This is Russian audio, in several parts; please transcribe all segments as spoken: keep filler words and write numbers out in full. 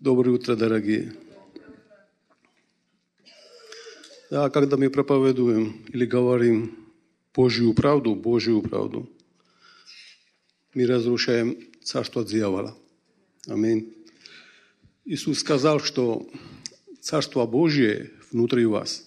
Доброе утро, дорогие. Да, когда мы проповедуем или говорим Божью правду, Божью правду, мы разрушаем царство дьявола. Аминь. Иисус сказал, что царство Божье внутри вас.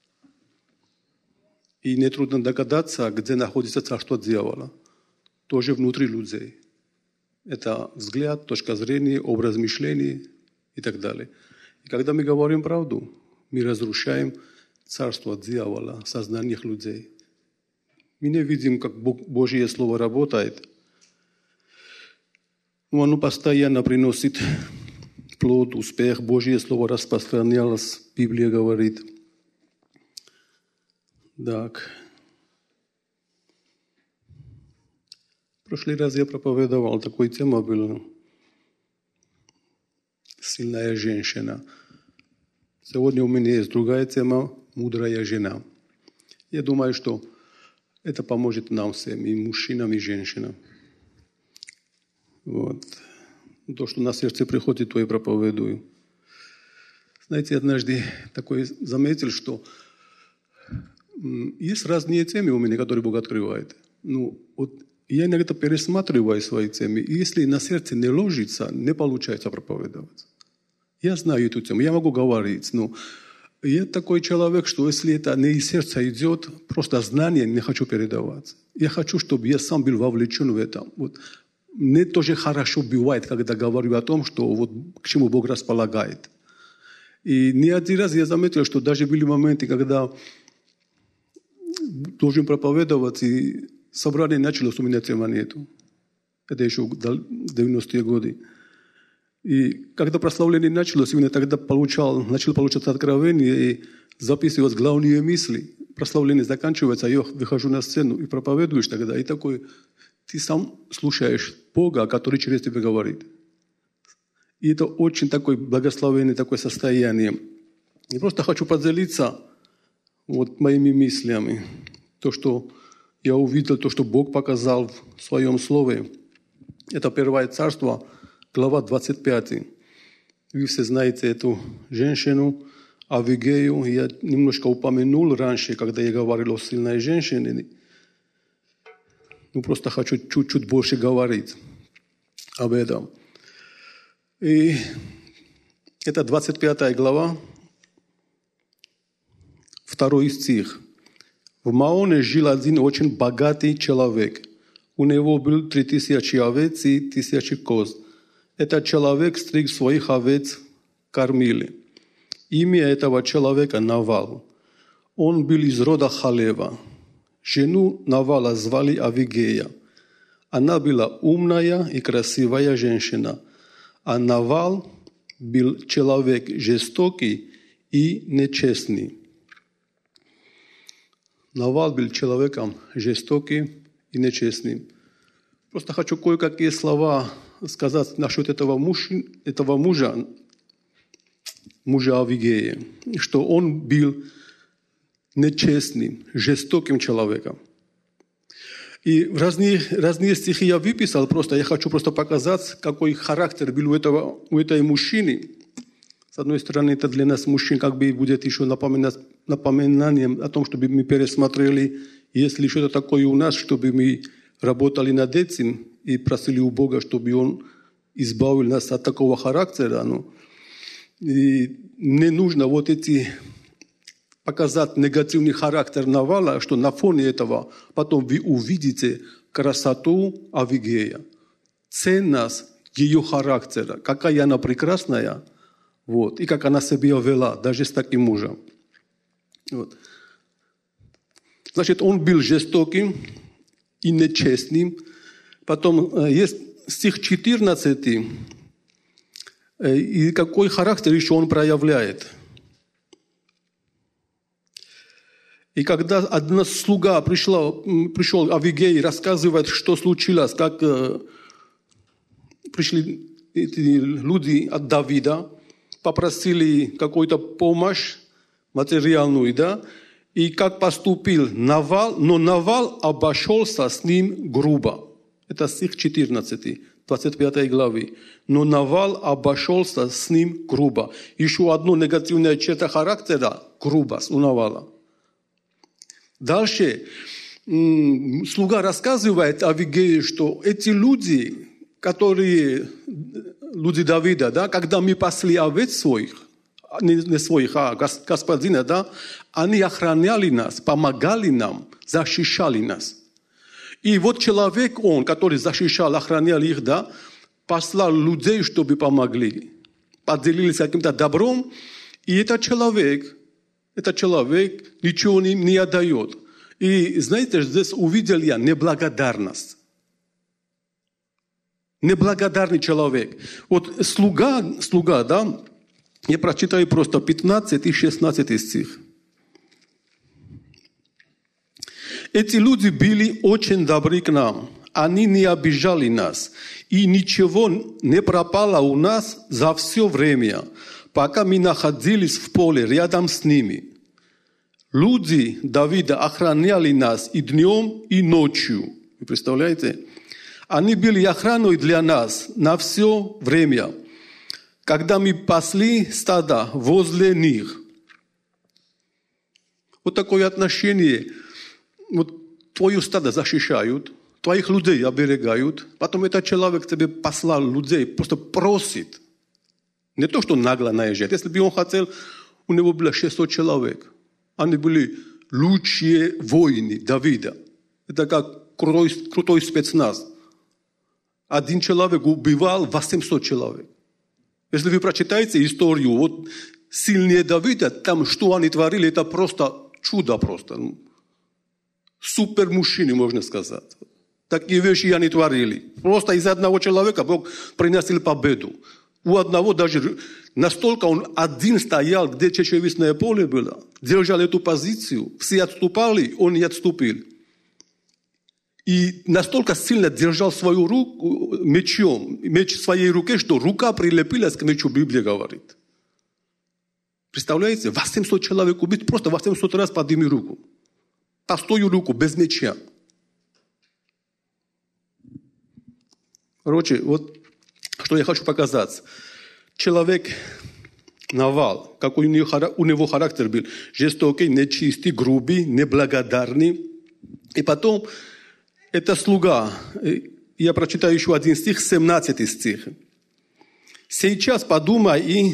И нетрудно догадаться, где находится царство дьявола. Тоже внутри людей. Это взгляд, точка зрения, образ мышления и так далее. И когда мы говорим правду, мы разрушаем царство дьявола в сознаниях людей. Мы не видим, как Божье Слово работает. Но оно постоянно приносит плод, успех. Божье Слово распространялось, Библия говорит. Так. В прошлый раз я проповедовал, такой тема была «Сильная женщина». Сегодня у меня есть другая тема «Мудрая жена». Я думаю, что это поможет нам всем, и мужчинам, и женщинам. Вот. То, что на сердце приходит, то и проповедую. Знаете, однажды такой заметил, что есть разные темы у меня, которые Бог открывает. Ну, вот я иногда пересматриваю свои темы, и если на сердце не ложится, не получается проповедовать. Я знаю эту тему, я могу говорить, но я такой человек, что если это не из сердца идет, просто знание не хочу передавать. Я хочу, чтобы я сам был вовлечен в это. Вот. Мне тоже хорошо бывает, когда говорю о том, что вот к чему Бог располагает. И не один раз я заметил, что даже были моменты, когда должен проповедовать, и собрание началось, у меня темы нету. Это еще в девяностые годы. И когда прославление началось, именно тогда получал, начал получаться откровение и записывать главные мысли. Прославление заканчивается, а я выхожу на сцену и проповедуешь тогда. И такой, ты сам слушаешь Бога, который через тебя говорит. И это очень такое благословенное такое состояние. И просто хочу поделиться вот моими мыслями. То, что я увидел, то, что Бог показал в Своем Слове. Это Первое Царство, глава двадцать пятая. Вы все знаете эту женщину, Авигею. Я немножко упомянул раньше, когда я говорил о сильной женщине. Ну, просто хочу чуть-чуть больше говорить об этом. И это двадцать пятая глава, второй стих. В Маоне жил один очень богатый человек. У него было три тысячи овец и тысячи коз. Этот человек стриг своих овец, кормили. Имя этого человека Навал. Он был из рода Халева. Жену Навала звали Авигея. Она была умная и красивая женщина. А Навал был человек жестокий и нечестный. Навал был человеком жестоким и нечестным. Просто хочу кое-какие слова сказать насчет этого мужа, этого мужа, мужа Авигея, что он был нечестным, жестоким человеком. И разные, разные стихи я выписал, просто я хочу просто показать, какой характер был у, этого, у этой мужчины. С одной стороны, это для нас, мужчин, как бы будет еще напоминать, напоминанием о том, чтобы мы пересмотрели, есть ли что-то такое у нас, чтобы мы работали над этим и просили у Бога, чтобы Он избавил нас от такого характера. Ну, и не нужно вот эти показать негативный характер Навала, что на фоне этого потом вы увидите красоту Авигея, ценность ее характера, какая она прекрасная, вот, и как она себя вела, даже с таким мужем. Вот. Значит, он был жестоким и нечестным. Потом есть стих четырнадцатый, и какой характер еще он проявляет. И когда одна слуга пришла, пришел Авигей, рассказывает, что случилось, как пришли эти люди от Давида, попросили какую-то помощь материальную, да, и как поступил Навал, но Навал обошелся с ним грубо. Это стих четырнадцатый, двадцать пятой главы. Но Навал обошелся с ним грубо. Еще одна негативная черта характера – грубость у Навала. Дальше м- слуга рассказывает Авигее, что эти люди, которые, люди Давида, да, когда мы пасли овец своих, не, не своих, а господина, да, они охраняли нас, помогали нам, защищали нас. И вот человек, он, который защищал, охранял их, да, послал людей, чтобы помогли. Поделились каким-то добром, и этот человек, этот человек ничего им не отдает. И, знаете, здесь увидел я неблагодарность. Неблагодарный человек. Вот слуга, слуга, да, я прочитаю просто пятнадцатый и шестнадцатый стих. Эти люди были очень добры к нам. Они не обижали нас. И ничего не пропало у нас за все время, пока мы находились в поле рядом с ними. Люди Давида охраняли нас и днем, и ночью. Вы представляете? Они были охраной для нас на все время, когда мы пасли стада возле них. Вот такое отношение. Вот твое стадо защищают, твоих людей оберегают, потом этот человек тебе послал людей, просто просит. Не то, что нагло наезжает. Если бы он хотел, у него было шестьсот человек. Они были лучшие воины Давида. Это как крутой, крутой спецназ. Один человек убивал восемьсот человек. Если вы прочитаете историю, вот сильнее Давида, там что они творили, это просто чудо просто. Супер мужчины, можно сказать. Такие вещи они творили. Просто из одного человека Бог приносил победу. У одного даже настолько он один стоял, где чечевичное поле было, держал эту позицию, все отступали, он не отступил. И настолько сильно держал свою руку мечом, меч в своей руке, что рука прилепилась к мечу, Библия говорит. Представляете, восемьсот человек убить, просто восемьсот раз подними руку. Простую руку, без меча. Короче, вот что я хочу показать. Человек, Навал, какой у него, у него характер был. Жестокий, нечистый, грубый, неблагодарный. И потом, это слуга. Я прочитаю еще один стих, семнадцатый стих. Сейчас подумай и,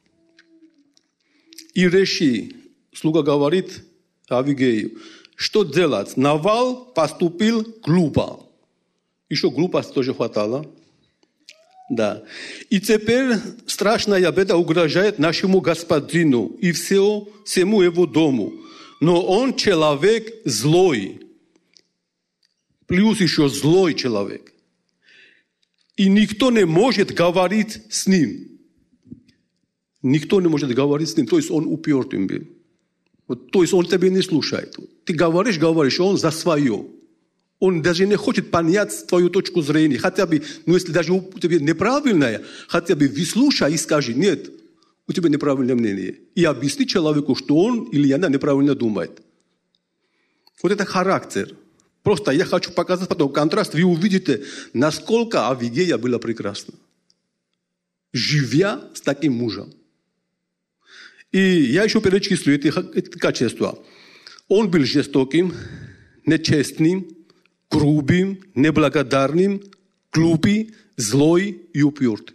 и реши. Слуга говорит Авигею. Что делать? Навал поступил глупо. Еще глупости тоже хватало. Да. И теперь страшная беда угрожает нашему господину и всему, всему его дому. Но он человек злой. Плюс еще злой человек. И никто не может говорить с ним. Никто не может говорить с ним. То есть он упертым был. Вот, то есть он тебя не слушает. Ты говоришь, говоришь, он за свое. Он даже не хочет понять твою точку зрения. Хотя бы, ну если даже у тебя неправильное, хотя бы выслушай и скажи, нет, у тебя неправильное мнение. И объясни человеку, что он или она неправильно думает. Вот это характер. Просто я хочу показать потом контраст. Вы увидите, насколько Авигея была прекрасна. Живя с таким мужем. И я еще перечислю эти, эти качества. Он был жестоким, нечестным, грубым, неблагодарным, глупый, злой и упертый.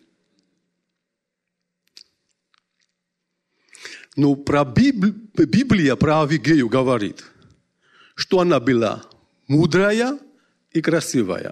Но про Библи... Библия про Авигею говорит, что она была мудрая и красивая.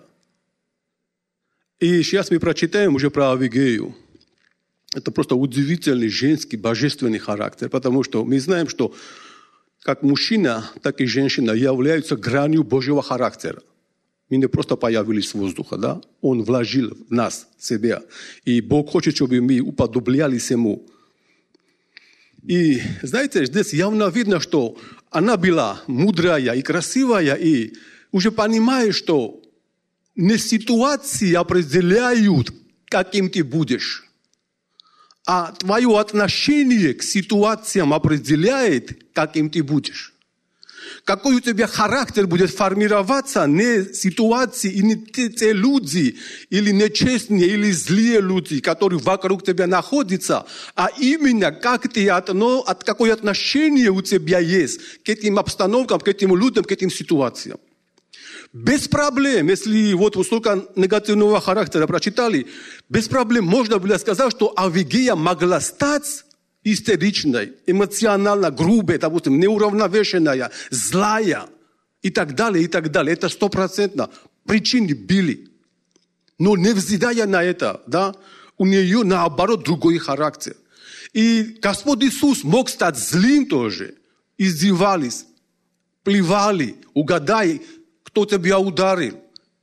И сейчас мы прочитаем уже про Авигею. Это просто удивительный женский, божественный характер, потому что мы знаем, что как мужчина, так и женщина являются гранью Божьего характера. Мы не просто появились с воздуха, да? Он вложил в нас себя. И Бог хочет, чтобы мы уподоблялись Ему. И, знаете, здесь явно видно, что она была мудрая и красивая, и уже понимаешь, что не ситуации определяют, каким ты будешь, а твое отношение к ситуациям определяет, каким ты будешь. Какой у тебя характер будет формироваться, не ситуации, и не те, те люди, или нечестные, или злые люди, которые вокруг тебя находятся, а именно как ты отно, от какое отношение у тебя есть к этим обстановкам, к этим людям, к этим ситуациям. Без проблем, если вот столько негативного характера прочитали, без проблем можно было сказать, что Авигея могла стать истеричной, эмоционально грубой, допустим, неуравновешенная, злая и так далее, и так далее. Это стопроцентно. Причины были. Но невзирая на это, да, у нее наоборот другой характер. И Господь Иисус мог стать злым тоже. Издевались, плевали, угадай, кто тебя ударил.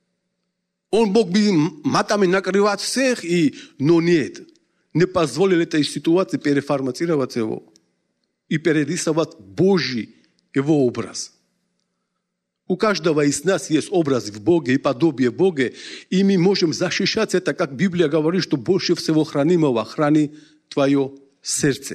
Он мог бы матами накрывать всех, и... но нет. Не позволили этой ситуации переформатировать его и перерисовать Божий его образ. У каждого из нас есть образ в Боге и подобие Бога, и мы можем защищать это, как Библия говорит, что больше всего хранимого храни твое сердце.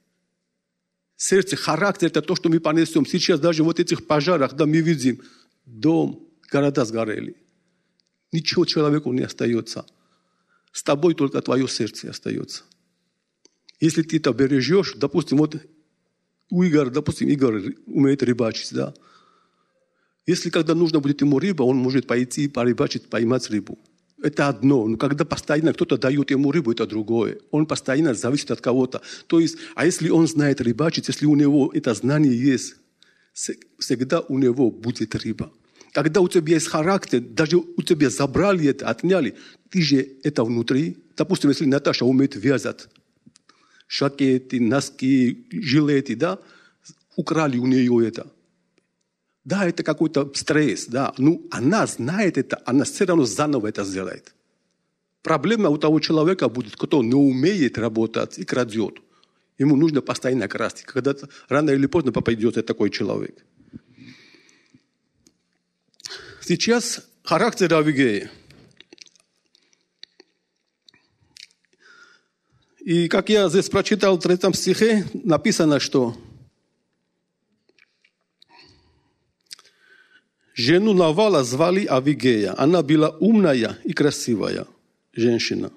Сердце, характер – это то, что мы понесем. Сейчас даже вот в этих пожарах, да, мы видим, дом, города сгорели. Ничего человеку не остается. С тобой только твое сердце остается. Если ты это бережешь, допустим, вот у Игоря, допустим, Игорь умеет рыбачить, да. Если когда нужно будет ему рыба, он может пойти порыбачить, поймать рыбу. Это одно. Но когда постоянно кто-то дает ему рыбу, это другое. Он постоянно зависит от кого-то. То есть, а если он знает рыбачить, если у него это знание есть, всегда у него будет рыба. Когда у тебя есть характер, даже у тебя забрали это, отняли, ты же это внутри. Допустим, если Наташа умеет вязать шакеты, носки, жилеты, да, украли у нее это. Да, это какой-то стресс, да, но она знает это, она все равно заново это сделает. Проблема у того человека будет, кто не умеет работать и крадет. Ему нужно постоянно красть. Когда-то рано или поздно попадется такой человек. Сейчас характер Авигеи. И как я здесь прочитал в третьем стихе, написано, что жену Навала звали Авигея. Она была умная и красивая женщина.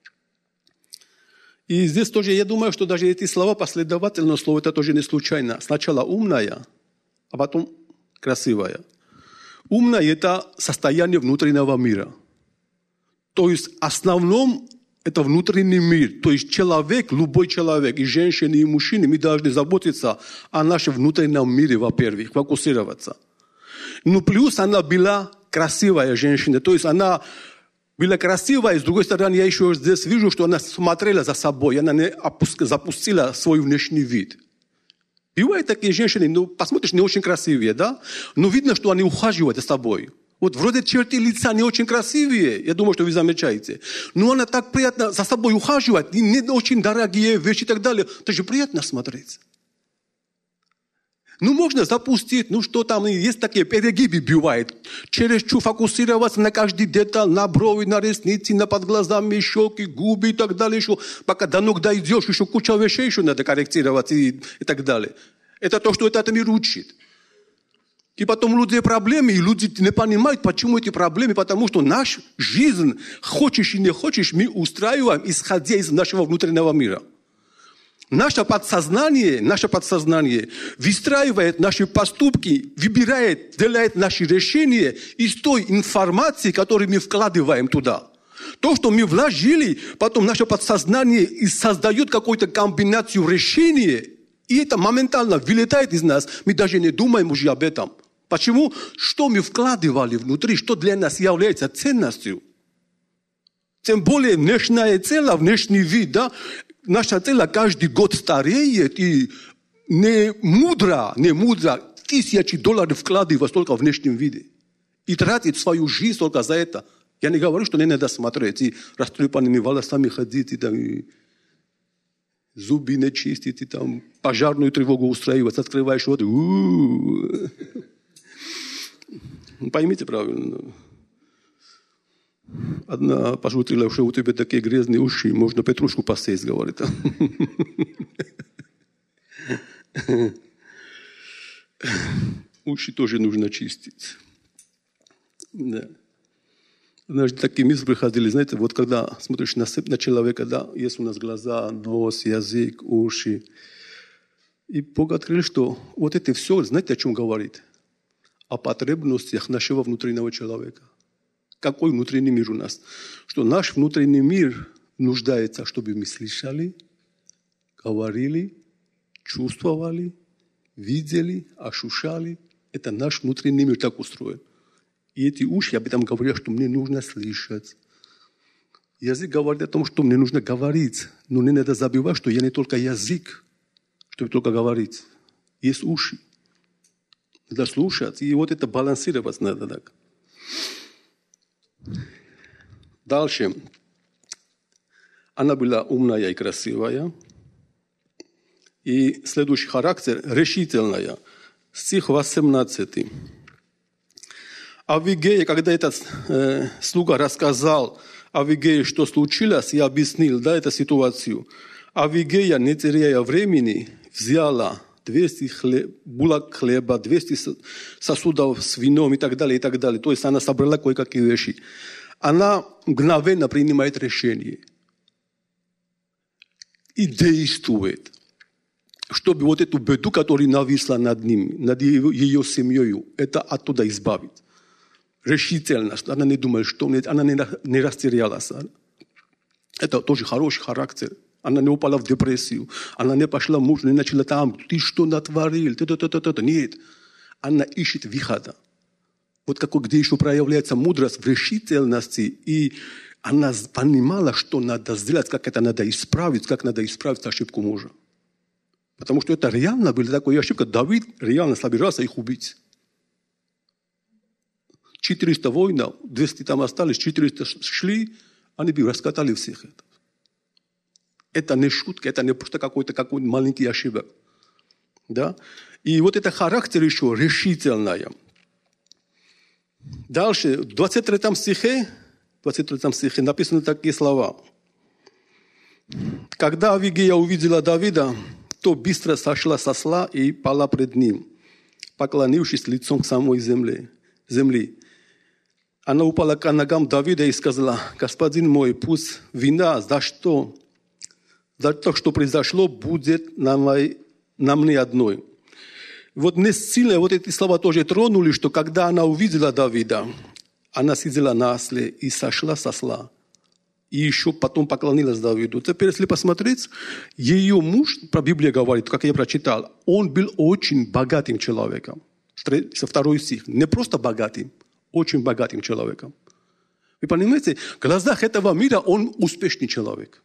И здесь тоже, я думаю, что даже эти слова, последовательное слово, это тоже не случайно. Сначала умная, а потом красивая. Умная – это состояние внутреннего мира. То есть, в основном, это внутренний мир. То есть, человек, любой человек, и женщины, и мужчины, мы должны заботиться о нашем внутреннем мире, во-первых, фокусироваться. Ну, плюс она была красивая женщина. То есть, она была красивая, и с другой стороны, я еще здесь вижу, что она смотрела за собой, она не запустила свой внешний вид. Бывают такие женщины, ну, посмотришь, не очень красивые, да? Но видно, что они ухаживают за собой. Вот вроде черты лица не очень красивые, я думаю, что вы замечаете. Но она так приятно за собой ухаживает, и не очень дорогие вещи и так далее. Это же приятно смотреть. Ну, можно запустить, ну, что там, есть такие перегибы бывают. Чересчур фокусироваться на каждый деталь, на брови, на ресницы, на под глазами, щеки, губы и так далее. Еще, пока до ног дойдешь, еще куча вещей еще надо корректировать и, и так далее. Это то, что этот мир учит. И потом у людей проблемы, и люди не понимают, почему эти проблемы, потому что наша жизнь, хочешь и не хочешь, мы устраиваем, исходя из нашего внутреннего мира. Наше подсознание, наше подсознание выстраивает наши поступки, выбирает, делает наши решения из той информации, которую мы вкладываем туда. То, что мы вложили, потом наше подсознание и создает какую-то комбинацию решений, и это моментально вылетает из нас. Мы даже не думаем уже об этом. Почему? Что мы вкладывали внутри, что для нас является ценностью. Тем более внешняя цель, внешний вид, да? Наша цель каждый год стареет, и не мудро, не мудро тысячи долларов вкладывать только в внешнем виде. И тратить свою жизнь только за это. Я не говорю, что не надо смотреть, и растрепанными волосами ходить, и, там, и зубы не чистить, и там пожарную тревогу устраивать, открываешь вот. Поймите правильно. Одна пошутила, что у тебя такие грязные уши, можно петрушку посеять, говорит. уши тоже нужно чистить. Да. Знаете, такие мысли приходили, знаете, вот когда смотришь на, на человека, да, есть у нас глаза, нос, язык, уши. И Бог открыл, что вот это все, знаете, о чем говорит? О потребностях нашего внутреннего человека. Какой внутренний мир у нас? Что наш внутренний мир нуждается, чтобы мы слышали, говорили, чувствовали, видели, ощущали. Это наш внутренний мир так устроен. И эти уши об этом говорят, что мне нужно слышать. Язык говорит о том, что мне нужно говорить. Но не надо забывать, что я не только язык, чтобы только говорить. Есть уши. Надо слушать. И вот это балансировать надо так. Дальше. Она была умная и красивая. И следующий характер – решительная. Стих восемнадцатый. Авигея, когда этот э, слуга рассказал Авигее, что случилось, и объяснил, да, эту ситуацию, Авигея, не теряя времени, взяла двести хлеб, булок хлеба, двести сосудов с вином и так далее, и так далее. То есть она собрала кое-какие вещи. Она мгновенно принимает решение и действует, чтобы вот эту беду, которая нависла над ним, над ее, ее семьей, это оттуда избавить. Решительность. Она не думает, что она не, не растерялась. Это тоже хороший характер. Она не упала в депрессию. Она не пошла муж, не начала там, ты что натворил? Нет. Она ищет выхода. Вот какой, где еще проявляется мудрость в решительности. И она понимала, что надо сделать, как это надо исправить, как надо исправить ошибку мужа. Потому что это реально была такая ошибка. Давид реально собирался их убить. четыреста воинов, двести там остались, четыреста шли, они бы раскатали всех это. Это не шутка, это не просто какой-то какой-то маленький ошибок. Да? И вот это характер еще решительная. Дальше, в двадцать третьем стихе, двадцать третьем стихе написаны такие слова. Когда Авигея увидела Давида, то быстро сошла со осла и пала пред ним, поклонившись лицом к самой земле. земли. Она упала к ногам Давида и сказала: «Господин мой, пусть вина за что, за то, что произошло, будет на, моей, на мне одной». Вот не сильно вот эти слова тоже тронули, что когда она увидела Давида, она сидела на осле и сошла с осла. И еще потом поклонилась Давиду. Теперь, если посмотреть, ее муж, про Библию говорит, как я прочитал, он был очень богатым человеком. Со второй стих. Не просто богатым, очень богатым человеком. Вы понимаете, в глазах этого мира он успешный человек.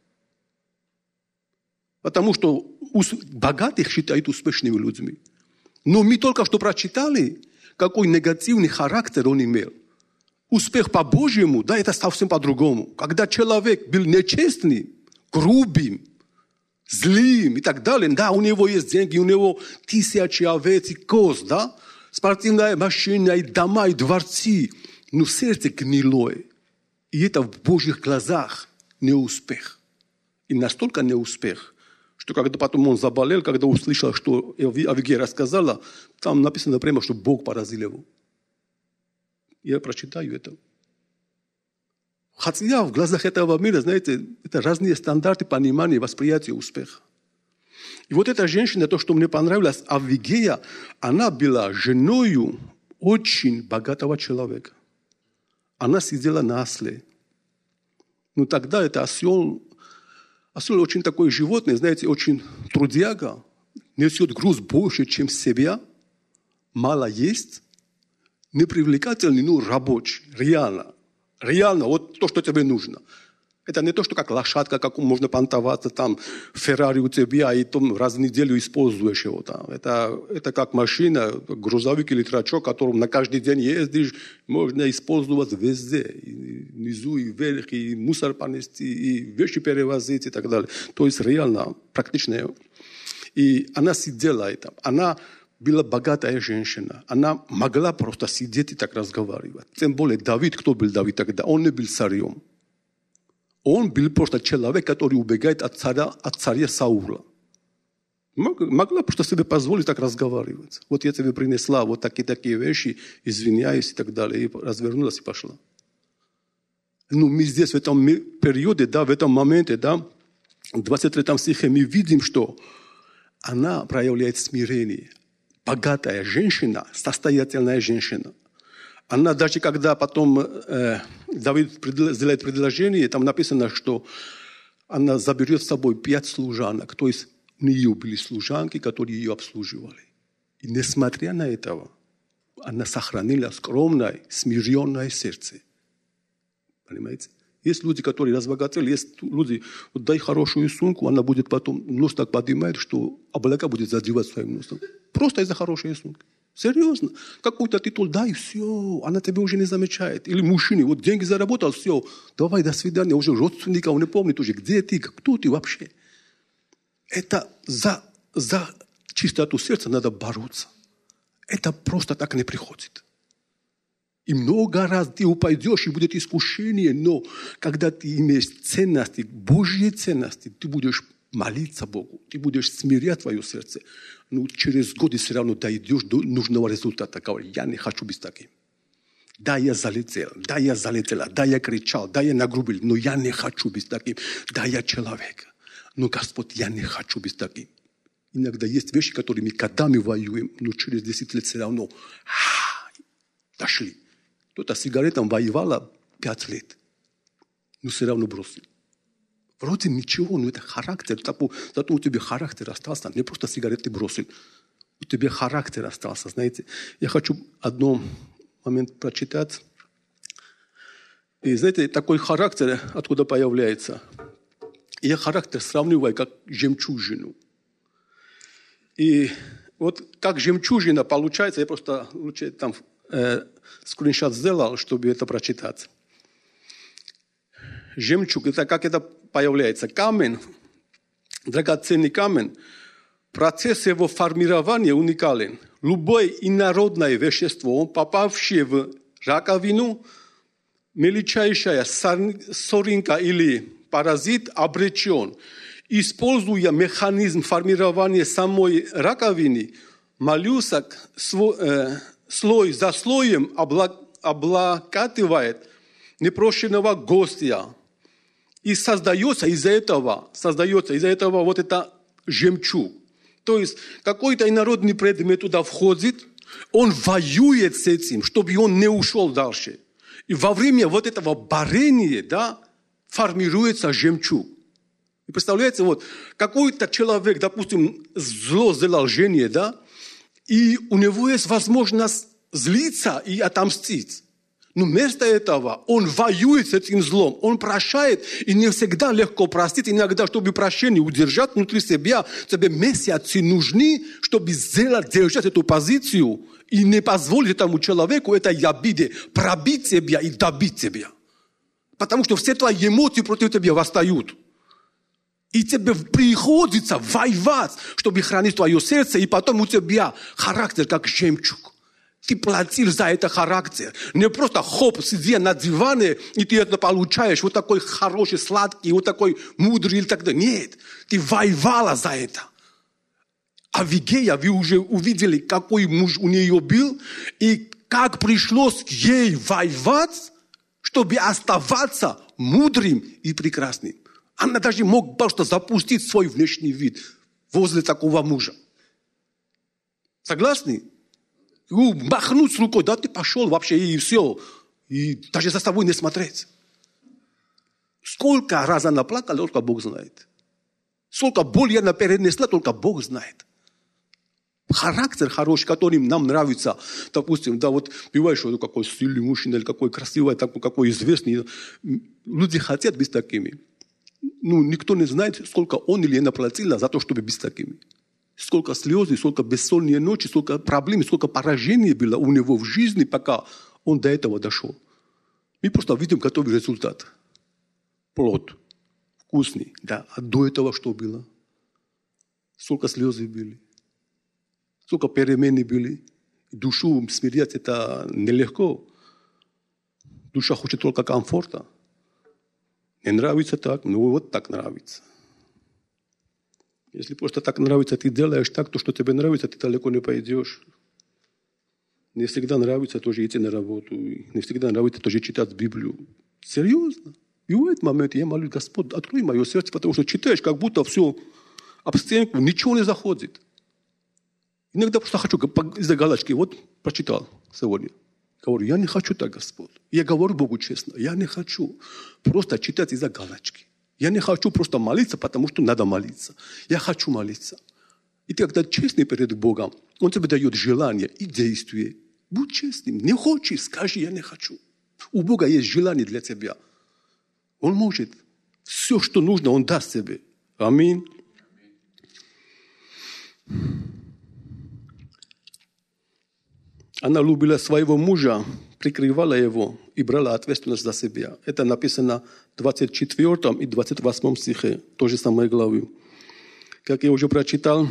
Потому что богатых считают успешными людьми. Но мы только что прочитали, какой негативный характер он имел. Успех по-божьему, да, это совсем по-другому. Когда человек был нечестным, грубым, злым и так далее, да, у него есть деньги, у него тысячи овец и коз, да, спортивная машина, и дома, и дворцы, но сердце гнилое. И это в Божьих глазах неуспех. И настолько неуспех, что когда потом он заболел, когда услышал, что Авигея рассказала, там написано прямо, что Бог поразил его. Я прочитаю это. Хотя в глазах этого мира, знаете, это разные стандарты понимания и восприятия успеха. И вот эта женщина, то, что мне понравилось, Авигея, она была женою очень богатого человека. Она сидела на осле. Ну тогда это осел, осел очень такое животное, знаете, очень трудяга, несет груз больше, чем себя, мало есть, непривлекательный, но рабочий, реально. Реально, вот то, что тебе нужно. Это не то, что как лошадка, как можно понтоваться, там, Феррари у тебя, и там раз в неделю используешь его. Там. Это, это как машина, грузовик или трачок, которым на каждый день ездишь, можно использовать везде. И внизу, и вверх, и мусор понести, и вещи перевозить, и так далее. То есть реально, практично. И она сидела это. Она была богатая женщина. Она могла просто сидеть и так разговаривать. Тем более Давид, кто был Давид тогда? Он не был царем. Он был просто человек, который убегает от царя, от царя Саула. Могла просто себе позволить так разговаривать. Вот я тебе принесла вот такие-такие вещи, извиняюсь и так далее. И развернулась и пошла. Ну, мы здесь в этом периоде, да, в этом моменте, да, в двадцать третьем стихе мы видим, что она проявляет смирение. Богатая женщина, состоятельная женщина. Она даже когда потом э, Давид сделает предложение, там написано, что она заберет с собой пять служанок. То есть у нее были служанки, которые ее обслуживали. И несмотря на это, она сохранила скромное, смиренное сердце. Понимаете? Есть люди, которые разбогатели, есть люди, вот дай хорошую сумку, она будет потом, нос так поднимает, что облака будет задевать своим носом. Просто из-за хорошей сумки. Серьезно. Какой-то титул, дай, все, она тебя уже не замечает. Или мужчине, вот деньги заработал, все, давай, до свидания, уже родственника, он не помнит уже, где ты, кто ты вообще. Это за, за чистоту сердца надо бороться. Это просто так не приходит. И много раз ты упадешь, и будет искушение, но когда ты имеешь ценности, Божьи ценности, ты будешь молиться Богу, ты будешь смирять твое сердце. Но через годы все равно дойдешь до нужного результата. Говоришь, я не хочу быть таким. Да, я залетел, да, я залетела, да, я кричал, да, я нагрубил, но я не хочу быть таким. Да, я человек, но, Господь, я не хочу быть таким. Иногда есть вещи, которыми годами воюем, но через десять лет все равно дошли. Кто-то с сигаретом воевала пять лет, но все равно бросил. Вроде ничего, но это характер. Зато у тебя характер остался. Не просто сигареты бросил. У тебя характер остался, знаете. Я хочу один момент прочитать. И знаете, такой характер откуда появляется? Я характер сравниваю как жемчужину. И вот как жемчужина получается, я просто лучше там э, скриншот сделал, чтобы это прочитать. Жемчуг, это как это появляется? Камень, драгоценный камень, процесс его формирования уникален. Любое инородное вещество, попавшее в раковину, мельчайшая соринка или паразит обречен. Используя механизм формирования самой раковины, моллюск слой за слоем облакатывает непрошенного гостя. И создается из-за этого, создается из-за этого вот это жемчуг. То есть какой-то инородный предмет туда входит, он воюет с этим, чтобы он не ушел дальше. И во время вот этого борения, да, формируется жемчуг. И представляете, вот какой-то человек, допустим, зло сделал жене, да, и у него есть возможность злиться и отомстить. Но вместо этого он воюет с этим злом, он прощает, и не всегда легко простить. Иногда, чтобы прощение удержать внутри себя, тебе месяцы нужны, чтобы сделать, держать эту позицию и не позволить этому человеку этой обиде пробить тебя и добить тебя. Потому что все твои эмоции против тебя восстают. И тебе приходится воевать, чтобы хранить твое сердце, и потом у тебя характер как жемчуг. Ты платил за это характер. Не просто хоп, сидя на диване, и ты это получаешь. Вот такой хороший, сладкий, вот такой мудрый и так далее. Нет, ты воевала за это. Авигея, вы уже увидели, какой муж у нее был, и как пришлось ей воевать, чтобы оставаться мудрым и прекрасным. Она даже могла просто запустить свой внешний вид возле такого мужа. Согласны? Махнуть с рукой, да ты пошел вообще, и все. И даже за собой не смотреть. Сколько раз она плакала, только Бог знает. Сколько боли она перенесла, только Бог знает. Характер хороший, который нам нравится. Допустим, да, вот бывает, что какой сильный мужчина, или какой красивый, такой, какой известный. Люди хотят быть такими. Ну, никто не знает, сколько он или она платила за то, чтобы быть такими. Сколько слез, сколько бессонные ночи, сколько проблем, сколько поражений было у него в жизни, пока он до этого дошел. Мы просто видим готовый результат. Плод. Вкусный. Да. А до этого что было? Сколько слез были. Сколько перемены были. Душу смирять это нелегко. Душа хочет только комфорта. Не нравится так, ну вот так нравится. Если просто так нравится, ты делаешь так, то, что тебе нравится, ты далеко не пойдешь. Не всегда нравится тоже идти на работу. Не всегда нравится тоже читать Библию. Серьезно. И в этот момент я молюсь: Господь, открой мое сердце, потому что читаешь, как будто все об стенку, ничего не заходит. Иногда просто хочу из-за галочки, вот прочитал сегодня. Говорю: я не хочу так, Господь. Я говорю Богу честно, я не хочу просто читать из-за галочки. Я не хочу просто молиться, потому что надо молиться. Я хочу молиться. И ты, когда честный перед Богом, Он тебе дает желание и действие. Будь честным. Не хочешь, скажи: я не хочу. У Бога есть желание для тебя. Он может. Все, что нужно, Он даст тебе. Аминь. Она любила своего мужа, прикрывала его и брала ответственность за себя. Это написано в двадцать четвёртом и двадцать восьмом стихе, той же самой главы. Как я уже прочитал,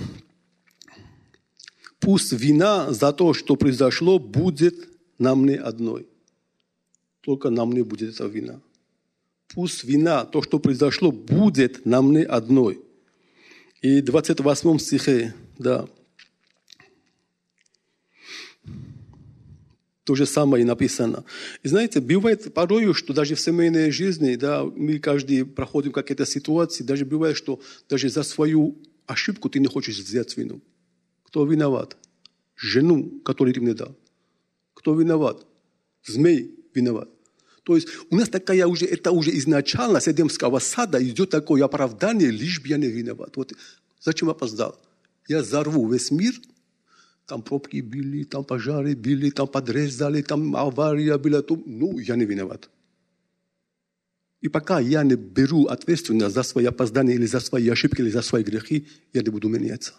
пусть вина за то, что произошло, будет на мне одной. Только на мне будет эта вина. Пусть вина, то, что произошло, будет на мне одной. И в двадцать восьмом стихе, да, то же самое и написано. И знаете, бывает порой, что даже в семейной жизни, да, мы каждый проходим какие-то ситуации, даже бывает, что даже за свою ошибку ты не хочешь взять вину. Кто виноват? Жену, которую ты мне дал. Кто виноват? Змей виноват. То есть у нас такая уже, это уже изначально с Эдемского сада идет такое оправдание, лишь бы я не виноват. Вот зачем опоздал? Я взорву весь мир. Там пробки были, там пожары были, там подрезали, там авария была. Там... Ну, я не виноват. И пока я не беру ответственность за свои опоздания или за свои ошибки, или за свои грехи, я не буду меняться.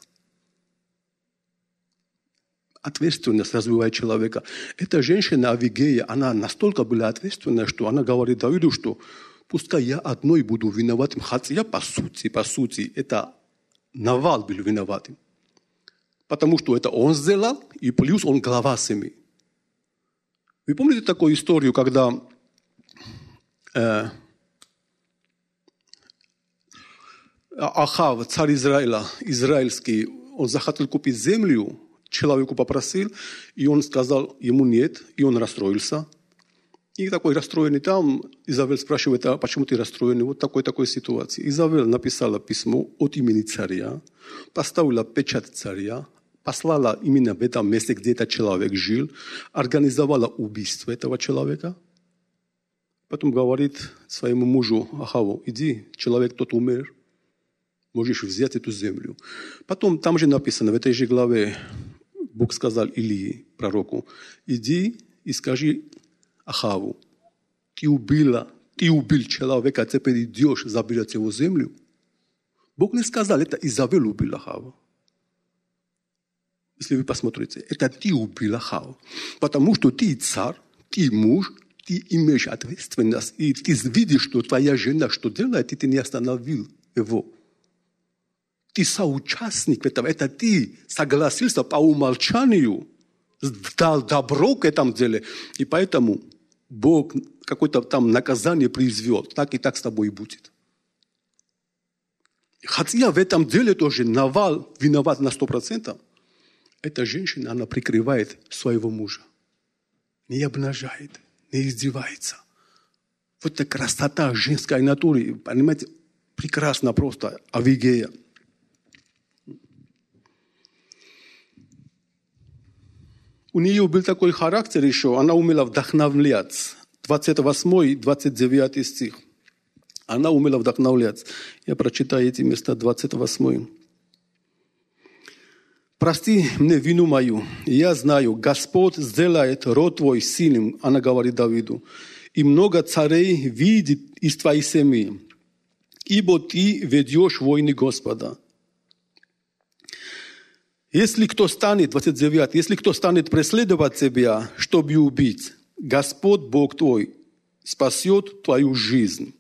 Ответственность развивает человека. Эта женщина Авигея, она настолько была ответственна, что она говорит Давиду, что пускай я одной буду виноватым, хотя я по сути, по сути, это Навал был виноватым. Потому что это он сделал, и плюс он глава семьи. Вы помните такую историю, когда э, Ахав, царь Израиля, израильский, он захотел купить землю, человеку попросил, и он сказал ему нет, и он расстроился. И такой расстроенный там, Изавель спрашивает: а почему ты расстроенный? Вот такой-такой ситуации. Изавель написала письмо от имени царя, поставила печать царя, послала именно в этом месте, где этот человек жил, организовала убийство этого человека. Потом говорит своему мужу Ахаву: иди, человек тот умер, можешь взять эту землю. Потом там же написано, в этой же главе, Бог сказал Илии, пророку: иди и скажи Ахаву: ты убила, ты убил человека, теперь идешь забирать его землю. Бог не сказал, это Изавель убила Ахава. Если вы посмотрите, это ты убила Ахава. Потому что ты царь, ты муж, ты имеешь ответственность, и ты видишь, что твоя жена что делает, и ты не остановил его. Ты соучастник этого, это ты согласился по умолчанию, дал добро к этому делу, и поэтому Бог какое-то там наказание произвел, так и так с тобой и будет. Хотя в этом деле тоже Навал виноват на сто процентов, эта женщина, она прикрывает своего мужа, не обнажает, не издевается. Вот эта красота женской натуры, понимаете, прекрасно просто, Авигея. У нее был такой характер еще, она умела вдохновлять. двадцать восьмой и двадцать девятый стих. Она умела вдохновлять. Я прочитаю эти места, двадцать восьмой. «Прости мне вину мою, я знаю, Господь сделает род твой сильным», она говорит Давиду, «и много царей видит из твоей семьи, ибо ты ведешь войны Господа». Если кто станет, двадцать девятый, если кто станет преследовать тебя, чтобы убить, Господь Бог твой спасет твою жизнь.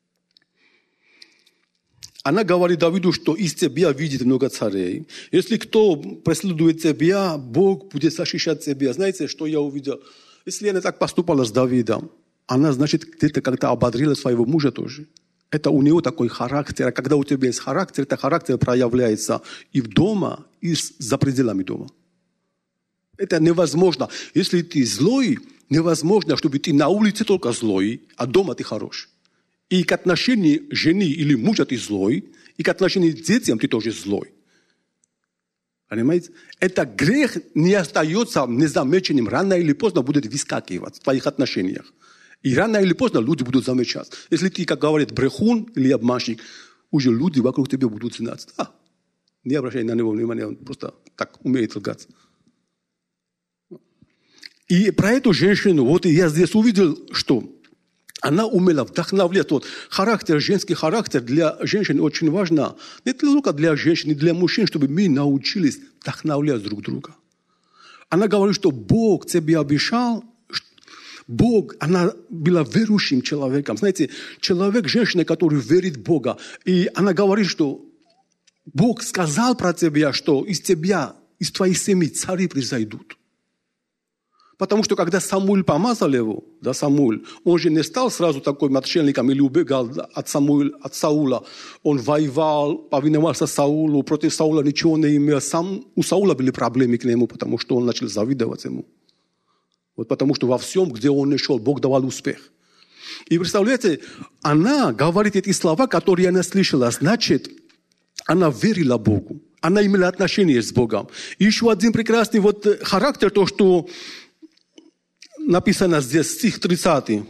Она говорит Давиду, что из тебя видит много царей. Если кто преследует тебя, Бог будет защищать тебя. Знаете, что я увидел? Если она так поступала с Давидом, она, значит, где-то как-то ободрила своего мужа тоже. Это у него такой характер. А когда у тебя есть характер, это характер проявляется и в дома, и за пределами дома. Это невозможно. Если ты злой, невозможно, чтобы ты на улице только злой, а дома ты хорош. И к отношению жены или мужа ты злой, и к отношению к детям ты тоже злой. Понимаете? Это грех не остается незамеченным. Рано или поздно будет выскакивать в твоих отношениях. И рано или поздно люди будут замечать. Если ты, как говорит, брехун или обманщик, уже люди вокруг тебя будут знать. А, не обращай на него внимания, он просто так умеет лгать. И про эту женщину, вот я здесь увидел, что она умела вдохновлять. Вот характер, женский характер для женщин очень важно. Не только для женщин, и для мужчин, чтобы мы научились вдохновлять друг друга. Она говорит, что Бог тебе обещал. Бог, она была верующим человеком. Знаете, человек, женщина, который верит в Бога. И она говорит, что Бог сказал про тебя, что из тебя, из твоей семьи цари произойдут. Потому что когда Самуил помазал его, да, Самуил, он же не стал сразу таким отшельником или убегал от, Самуил, от Саула. Он воевал, повиновался Саулу, против Саула ничего не имел. Сам, у Саула были проблемы к нему, потому что он начал завидовать ему. Вот потому что во всем, где он не шел, Бог давал успех. И представляете, она говорит эти слова, которые она слышала. Значит, она верила Богу. Она имела отношение с Богом. И еще один прекрасный вот характер, то, что написано здесь, стих тридцатый.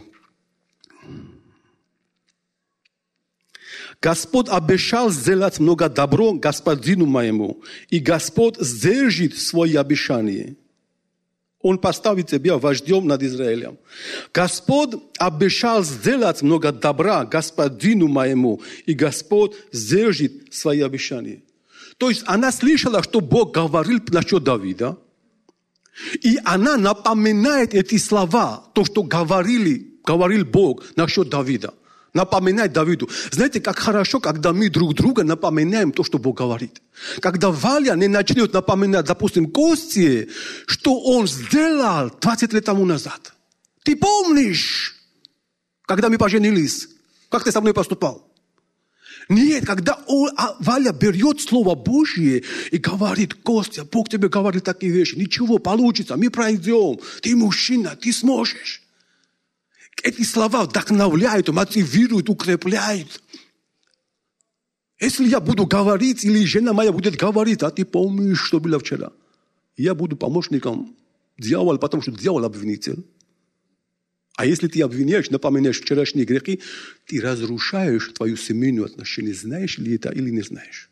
Господь обещал сделать много добро господину моему, и Господь сдержит свои обещания. Он поставит тебя вождем над Израилем. Господь обещал сделать много добра господину моему, и Господь сдержит свои обещания. То есть она слышала, что Бог говорил насчет Давида, и она напоминает эти слова, то, что говорили, говорил Бог насчет Давида. Напоминает Давиду. Знаете, как хорошо, когда мы друг друга напоминаем то, что Бог говорит. Когда Валя не начнет напоминать, допустим, Косте, что он сделал двадцать лет тому назад. Ты помнишь, когда мы поженились, как ты со мной поступал? Нет, когда он, а Валя берет Слово Божье и говорит, Костя, Бог тебе говорит такие вещи, ничего, получится, мы пройдем, ты мужчина, ты сможешь. Эти слова вдохновляют, мотивируют, укрепляют. Если я буду говорить, или жена моя будет говорить, а ты помнишь, что было вчера, я буду помощником дьявола, потому что дьявол обвинитель. А если ты обвиняешь, напоминаешь вчерашние грехи, ты разрушаешь твою семейную отношение. Знаешь ли это или не знаешь?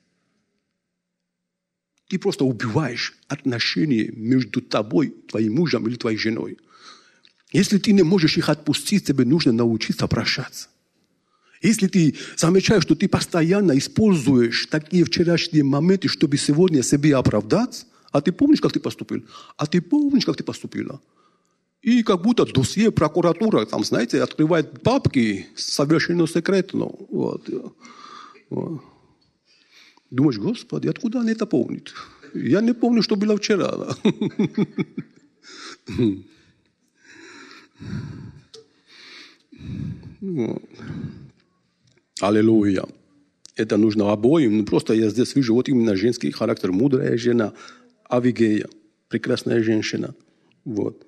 Ты просто убиваешь отношения между тобой, твоим мужем или твоей женой. Если ты не можешь их отпустить, тебе нужно научиться прощаться. Если ты замечаешь, что ты постоянно используешь такие вчерашние моменты, чтобы сегодня себе оправдать, а ты помнишь, как ты поступил? А ты помнишь, как ты поступила? И как будто досье прокуратура, там, знаете, открывает папки совершенно секретно. Вот. Вот. Думаешь, Господи, откуда она это помнит? Я не помню, что было вчера. Аллилуйя. Это нужно обоим. Просто я здесь вижу вот именно женский характер. Мудрая жена, Авигея, прекрасная женщина. Вот.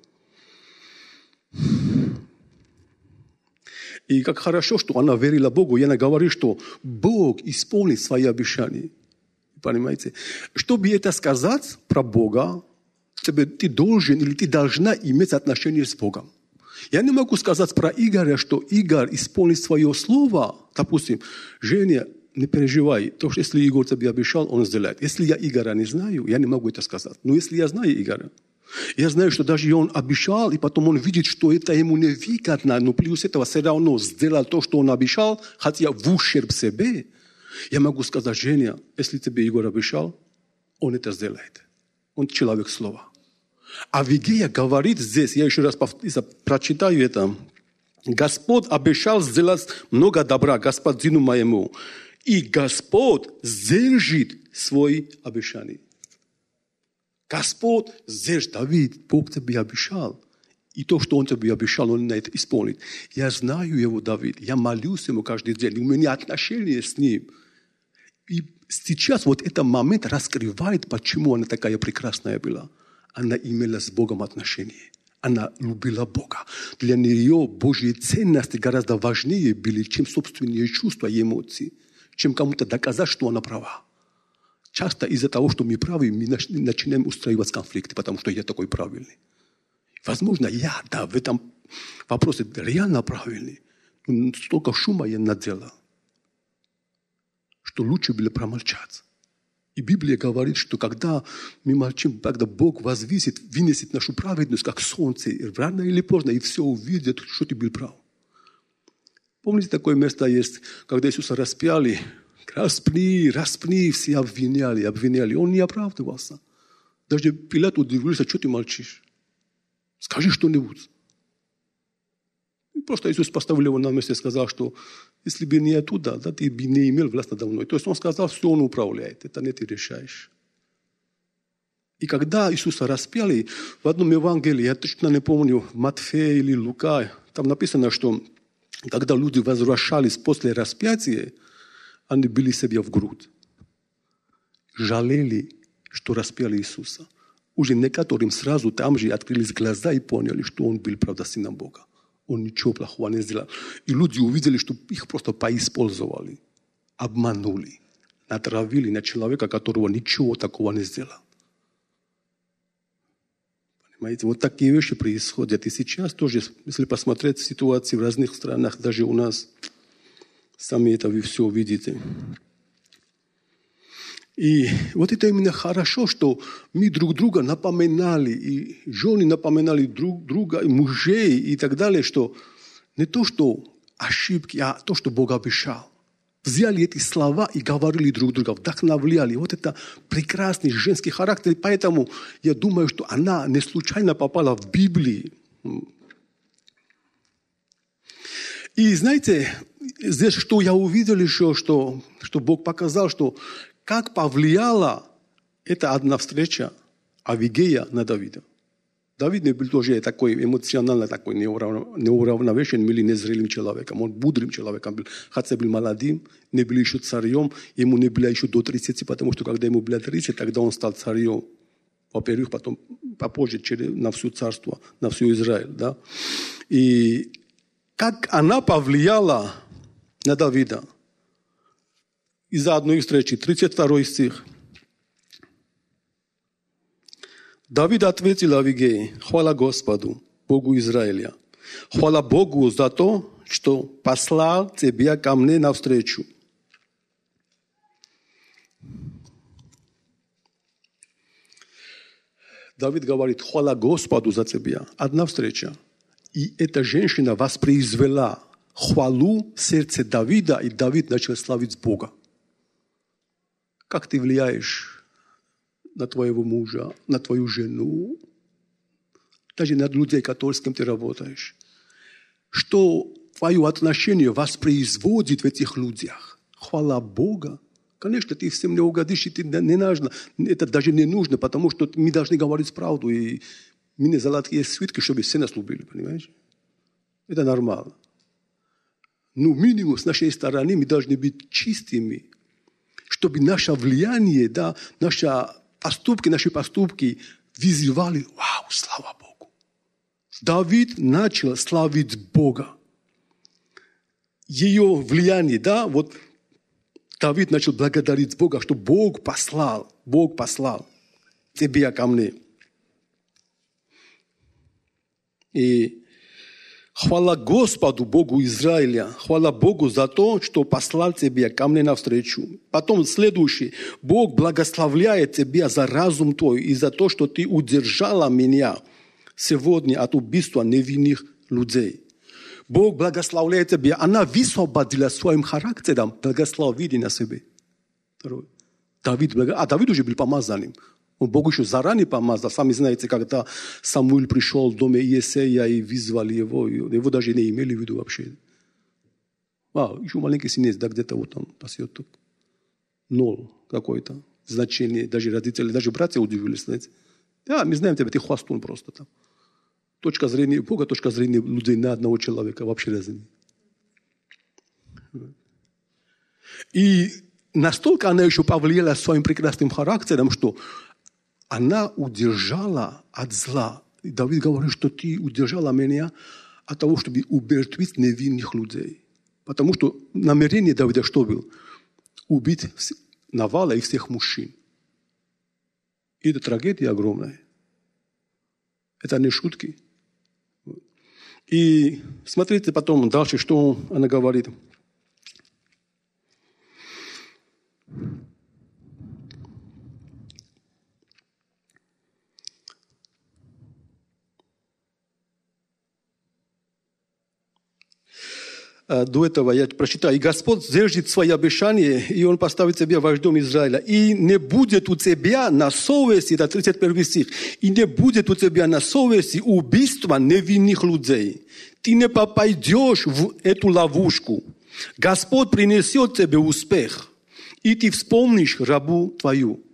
И как хорошо, что она верила Богу. И она говорит, что Бог исполнит свои обещания. Понимаете? Чтобы это сказать про Бога, тебе, ты должен или ты должна иметь отношение с Богом. Я не могу сказать про Игоря, что Игорь исполнит свое слово. Допустим, Женя, не переживай, то, что если Игорь тебе обещал, он сделает. Если я Игоря не знаю, я не могу это сказать. Но если я знаю Игоря, я знаю, что даже он обещал, и потом он видит, что это ему не выгодно, но плюс этого все равно сделал то, что он обещал, хотя в ущерб себе. Я могу сказать, Женя, если тебе Игорь обещал, он это сделает. Он человек слова. Авигея говорит здесь, я еще раз прочитаю это. Господь обещал сделать много добра господину моему, и Господь сдержит свои обещания. Господь здесь, Давид, Бог тебе обещал. И то, что он тебе обещал, он на это исполнит. Я знаю его, Давид. Я молюсь ему каждый день. У меня отношения с ним. И сейчас вот этот момент раскрывает, почему она такая прекрасная была. Она имела с Богом отношения. Она любила Бога. Для нее Божьи ценности гораздо важнее были, чем собственные чувства и эмоции. Чем кому-то доказать, что она права. Часто из-за того, что мы правы, мы начинаем устраивать конфликты, потому что я такой правильный. Возможно, я, да, в этом вопросе реально правильный. Но столько шума я наделал, что лучше было промолчать. И Библия говорит, что когда мы молчим, когда Бог возвысит, вынесет нашу праведность, как солнце, и рано или поздно, и все увидят, что ты был прав. Помните, такое место есть, когда Иисуса распяли, распни, распни, все обвиняли, обвиняли. Он не оправдывался. Даже Пилат удивился, что ты молчишь? Скажи что-нибудь. И просто Иисус поставил его на место и сказал, что если бы не оттуда, да, ты бы не имел власть надо мной. То есть он сказал, все он управляет, это не ты решаешь. И когда Иисуса распяли, в одном Евангелии, я точно не помню, Матфея или Лука, там написано, что когда люди возвращались после распятия, они били себя в грудь. Жалели, что распяли Иисуса. Уже некоторым сразу там же открылись глаза и поняли, что он был, правда, сыном Бога. Он ничего плохого не сделал. И люди увидели, что их просто поиспользовали, обманули, натравили на человека, которого ничего такого не сделал. Понимаете, вот такие вещи происходят. И сейчас тоже, если посмотреть ситуации в разных странах, даже у нас, сами это вы все видите. И вот это именно хорошо, что мы друг друга напоминали, и жены напоминали друг друга, и мужей, и так далее, что не то, что ошибки, а то, что Бог обещал. Взяли эти слова и говорили друг другу, вдохновляли. Вот это прекрасный женский характер. Поэтому я думаю, что она не случайно попала в Библию. И знаете, здесь что я увидел еще, что, что Бог показал, что как повлияла эта одна встреча Авигея на Давида. Давид не был тоже такой эмоционально такой неуравновешенным или незрелым человеком. Он мудрым человеком был. Хотя был молодым, не был еще царем, ему не было еще до тридцати, потому что когда ему было тридцать, тогда он стал царем. Во-первых, потом попозже на все царство, на всю Израиль. Да? И как она повлияла на Давида. Из-за одной встречи, тридцать второй стих. Давид ответил Авигее: хвала Господу, Богу Израиля. Хвала Богу за то, что послал тебя ко мне навстречу. Давид говорит: хвала Господу за тебя. Одна встреча. И эта женщина воспроизвела хвалу в сердце Давида, и Давид начал славить Бога. Как ты влияешь на твоего мужа, на твою жену, даже на людей, которые, с кем ты работаешь? Что твое отношение воспроизводит в этих людях? Хвала Бога. Конечно, ты всем не угодишь, и ты не нужно. Это даже не нужно, потому что мы должны говорить правду. И мы не золотые свитки, чтобы все нас любили, понимаешь? Это нормально. Но минимум с нашей стороны мы должны быть чистыми, чтобы наше влияние, да, наши поступки, наши поступки вызывали, вау, слава Богу. Давид начал славить Бога. Ее влияние, да, вот Давид начал благодарить Бога, что Бог послал, Бог послал тебя ко мне. И хвала Господу, Богу Израиля, хвала Богу за то, что послал тебя ко мне навстречу. Потом следующий. Бог благословляет тебя за разум твой и за то, что ты удержала меня сегодня от убийства невинных людей. Бог благословляет тебя. Она высвободила своим характером благословение на себе. Второе. Давид, а Давид уже был помазанным. Он Бог еще заранее помазал. Сами знаете, когда Самуил пришел в дом Иесея и вызвали его, его даже не имели в виду вообще. А, еще маленький синец, да, где-то вот там пасет. Ноль какое-то значение. Даже родители, даже братья удивились, знаете. Да, мы знаем тебя, ты хвостун просто там. Точка зрения Бога, точка зрения людей на одного человека вообще разные. И настолько она еще повлияла своим прекрасным характером, что она удержала от зла. И Давид говорит, что ты удержала меня от того, чтобы умертвить невинных людей. Потому что намерение Давида что было? Убить Навала и всех мужчин. И это трагедия огромная. Это не шутки. И смотрите потом дальше, что она говорит. До этого я прочитаю. «И Господь сдержит свои обещания, и Он поставит тебя вождем Израиля. И не будет у тебя на совести», это тридцать первый стих, «и не будет у тебя на совести убийства невинных людей. Ты не попадешь в эту ловушку. Господь принесет тебе успех, и ты вспомнишь рабу твою».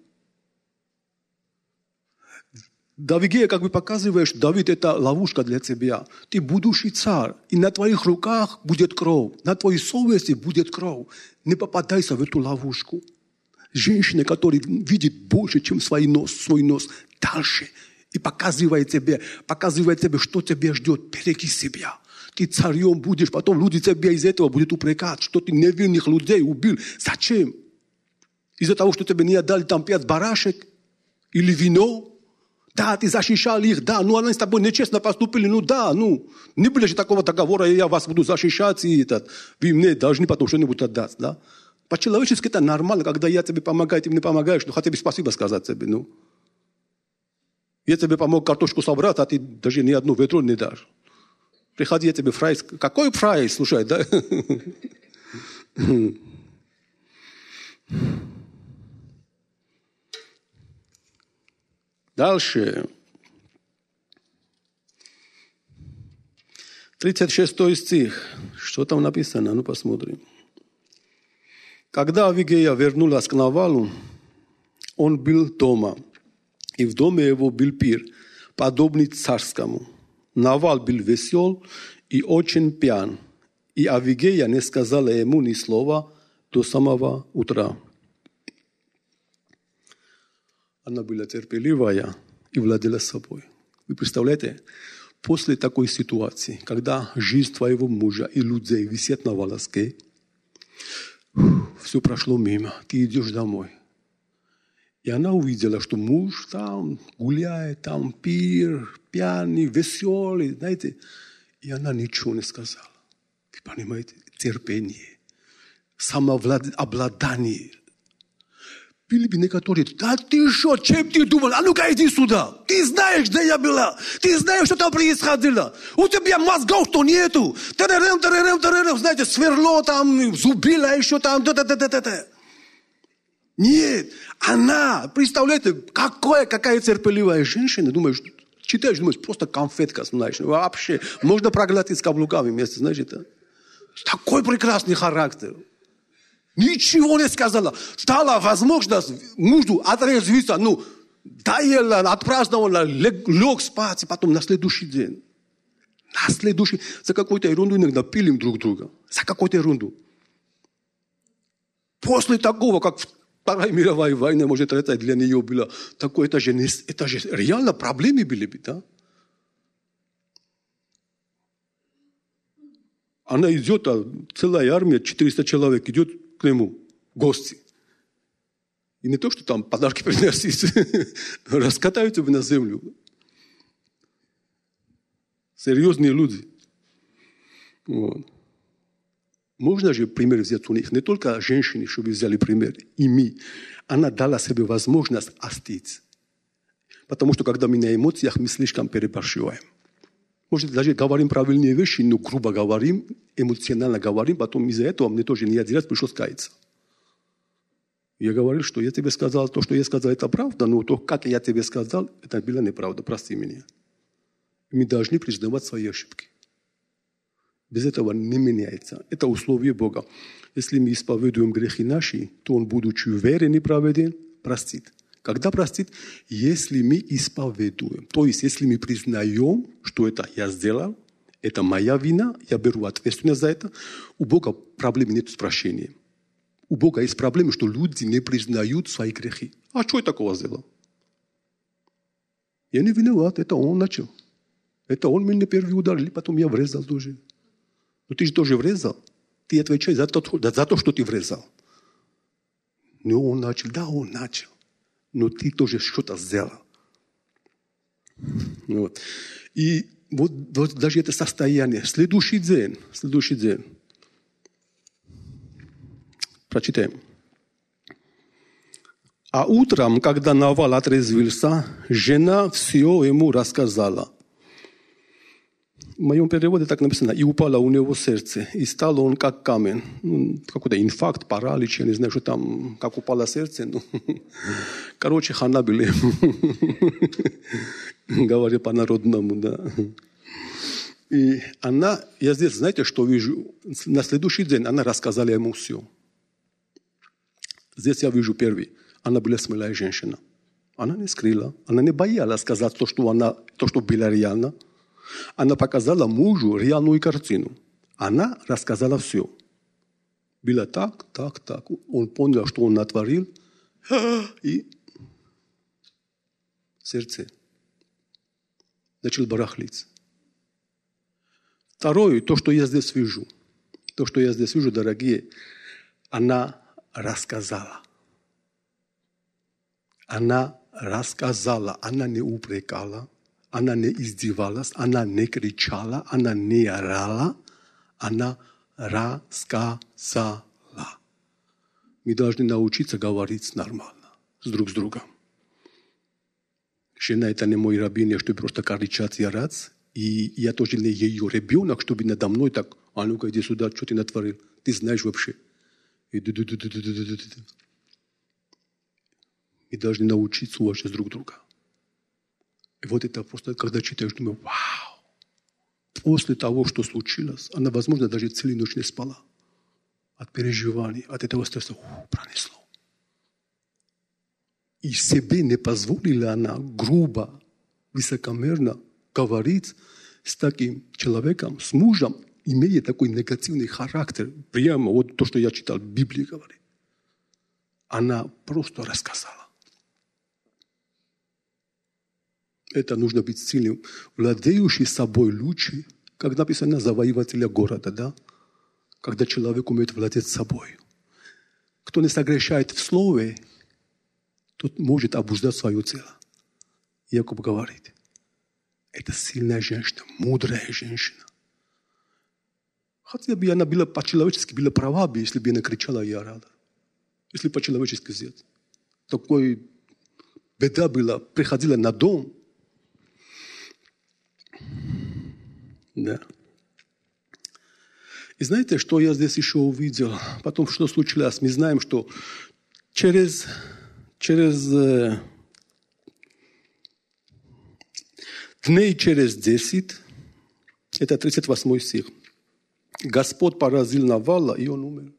Давиде, как бы показываешь, Давид, это ловушка для тебя. Ты будущий царь, и на твоих руках будет кровь, на твоей совести будет кровь. Не попадайся в эту ловушку. Женщина, которая видит больше, чем свой нос, свой нос, дальше, и показывает тебе, показывает тебе, что тебя ждет, береги себя. Ты царем будешь, потом люди тебя из этого будут упрекать, что ты невинных людей убил. Зачем? Из-за того, что тебе не отдали там пять барашек или вино? Да, ты защищал их, да, ну они с тобой нечестно поступили, ну да, ну, не было же такого договора, я вас буду защищать, и этот, вы мне должны потом что-нибудь отдать, да. По-человечески это нормально, когда я тебе помогаю, ты мне помогаешь, ну хотя бы спасибо сказать тебе, ну. Я тебе помог картошку собрать, а ты даже ни одну ведро не дашь. Приходи, я тебе фрайс. Какой фрайс, слушай, да? Дальше. тридцать шестой стих. Что там написано? Ну, посмотрим. «Когда Авигея вернулась к Навалу, он был дома, и в доме его был пир, подобный царскому. Навал был весел и очень пьян, и Авигея не сказала ему ни слова до самого утра». Она была терпеливая и владела собой. Вы представляете, после такой ситуации, когда жизнь твоего мужа и людей висит на волоске, все прошло мимо, ты идешь домой. И она увидела, что муж там гуляет, там пир, пьяный, веселый, знаете. И она ничего не сказала. Вы понимаете, терпение, самообладание. Были бы некоторые, да ты что, чем ты думал? А ну-ка иди сюда. Ты знаешь, где я была. Ты знаешь, что там происходило. У тебя мозгов-то нету. Тарарам, тарарам, тарарам. Знаете, сверло там, зубила еще там. Да-да-да-да-да. Нет. Она, представляете, какая, какая терпеливая женщина. Думаешь, читаешь, думаешь, просто конфетка, знаешь. Вообще, можно проглотить с каблуками вместе, знаешь это. Такой прекрасный характер. Ничего не сказала. Стала возможность мужу отрезвиться. Ну, доела, отпраздновала, лег, лег спать, и потом на следующий день. На следующий. За какую-то ерунду иногда пилим друг друга. За какую-то ерунду. После такого, как Вторая мировая война, может, это для нее было такое, это же, это же реально проблемы были бы, да? Она идет, а целая армия, четыреста человек идет к нему, гости. И не то, что там подарки приносить, раскатают его на землю. Серьезные люди. Вот. Можно же пример взять у них. Не только женщины, чтобы взяли пример, и мы. Она дала себе возможность остыть. Потому что, когда мы на эмоциях, мы слишком перебарщиваем. Может, даже говорим правильные вещи, но грубо говорим, эмоционально говорим, потом из-за этого мне тоже не один раз пришлось каяться. Я говорил, что я тебе сказал, то, что я сказал, это правда, но то, как я тебе сказал, это было неправда, прости меня. Мы должны признавать свои ошибки. Без этого не меняется. Это условие Бога. Если мы исповедуем грехи наши, то Он, будучи верен и праведен, простит. Когда простит? Если мы исповедуем. То есть, если мы признаем, что это я сделал, это моя вина, я беру ответственность за это, у Бога проблем нет с прощением. У Бога есть проблема, что люди не признают свои грехи. А что я такого сделал? Я не виноват, это он начал. Это он меня первый ударил, потом я врезал тоже. Но ты же тоже врезал. Ты отвечаешь за то, за то, что ты врезал. Но он начал, да, он начал. Но ты тоже что-то сделал. Вот. И вот, вот даже это состояние. Следующий день, следующий день. Прочитаем. А утром, когда Навал отрезвился, жена все ему рассказала. В моем переводе так написано. И упало у него сердце. И стал он как камень. Ну, какой-то инфаркт, паралич, я не знаю, что там, как упало сердце. Ну, короче, хана были. Говоря по-народному, да. И она, я здесь, знаете, что вижу? На следующий день она рассказала ему все. Здесь я вижу первый. Она была смелая женщина. Она не скрыла. Она не боялась сказать то, что, она, то, что было реально. Она показала мужу реальную картину. Она рассказала все. Было так, так, так. Он понял, что он натворил. И сердце начал барахлиться. Второе, то, что я здесь вижу. То, что я здесь вижу, дорогие, она рассказала. Она рассказала. Она не упрекала. Она не издевалась, она не кричала, она не орала, она рассказала. Мы должны научиться говорить нормально, с друг с другом. Жена – это не мой рабин, чтобы просто кричать и орать. И я тоже не ее ребенок, чтобы надо мной так, а ну-ка иди сюда, что ты натворил? Ты знаешь вообще. Мы должны научиться уважать друг друга. И вот это просто, когда читаешь, думаю, вау! После того, что случилось, она, возможно, даже целую ночь не спала. От переживаний, от этого стресса ух, пронесло. И себе не позволила она грубо, высокомерно говорить с таким человеком, с мужем, имея такой негативный характер. Прямо вот то, что я читал, в Библии говорит. Она просто рассказала. Это нужно быть сильным. Владеющий собой лучше, как написано, завоевателя города, да? Когда человек умеет владеть собой. Кто не согрешает в слове, тот может обуздать свое тело. Яков говорит, это сильная женщина, мудрая женщина. Хотя бы она была по-человечески, была права бы, если бы она кричала и орала. Если по-человечески взять. Такой беда была, приходила на дом. Да. И знаете, что я здесь еще увидел? Потом, что случилось? Мы знаем, что через, через э, дней через десять, это тридцать восьмой стих, Господь поразил Навала, и он умер.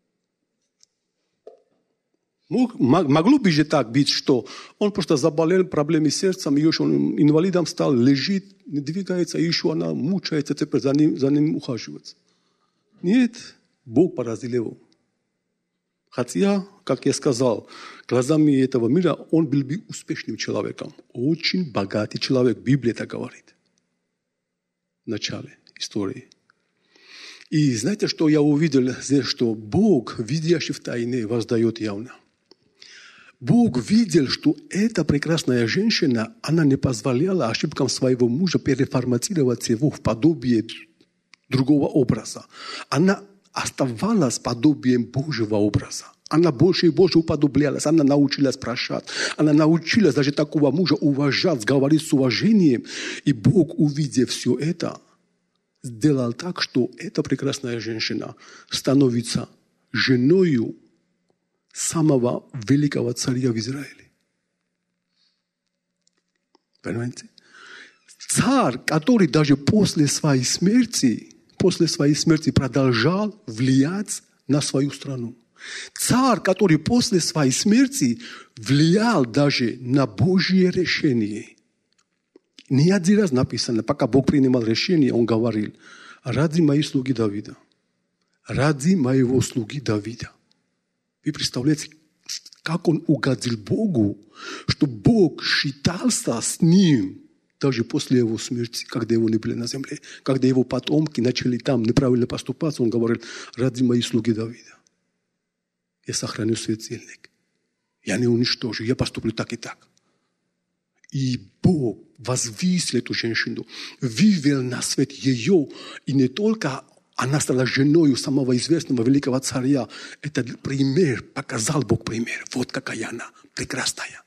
Могло бы же так быть, что он просто заболел проблемами сердца, и еще он инвалидом стал, лежит, не двигается, и еще она мучается, теперь за ним, за ним ухаживается. Нет, Бог поразил его. Хотя, как я сказал, глазами этого мира он был бы успешным человеком. Очень богатый человек, Библия так говорит. В начале истории. И знаете, что я увидел здесь, что Бог, видящий в тайне, воздает явно. Бог видел, что эта прекрасная женщина, она не позволяла ошибкам своего мужа переформатировать его в подобие другого образа. Она оставалась подобием Божьего образа. Она больше и больше уподоблялась. Она научилась прощать. Она научилась даже такого мужа уважать, говорить с уважением. И Бог, увидев все это, сделал так, что эта прекрасная женщина становится женою самого великого царя в Израиле. Понимаете? Царь, который даже после своей смерти, после своей смерти продолжал влиять на свою страну. Царь, который после своей смерти влиял даже на Божье решение. Не один раз написано, пока Бог принимал решение, он говорил: ради моей слуги Давида, ради моего слуги Давида. Вы представляете, как он угодил Богу, что Бог считался с ним даже после его смерти, когда его не были на земле. Когда его потомки начали там неправильно поступать, он говорил: ради моей слуги Давида я сохраню светильник. Я не уничтожу, я поступлю так и так. И Бог возвысил эту женщину, вывел на свет ее, и не только она стала женой самого известного великого царя. Этот пример, показал Бог пример. Вот какая она, прекрасная.